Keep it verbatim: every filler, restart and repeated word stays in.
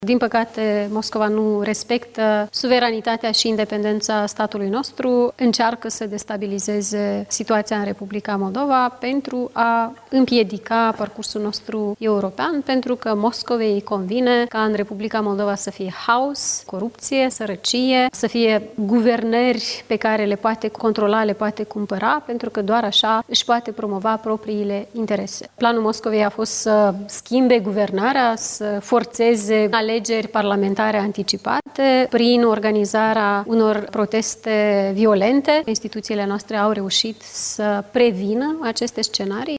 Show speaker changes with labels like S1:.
S1: Din păcate, Moscova nu respectă suveranitatea și independența statului nostru, încearcă să destabilizeze situația în Republica Moldova pentru a împiedica parcursul nostru european, pentru că Moscovei îi convine ca în Republica Moldova să fie haos, corupție, sărăcie, să fie guvernări pe care le poate controla, le poate cumpăra, pentru că doar așa își poate promova propriile interese. Planul Moscovei a fost să schimbe guvernarea, să forțeze alegeri parlamentare anticipate prin organizarea unor proteste violente. Instituțiile noastre au reușit să prevină aceste scenarii.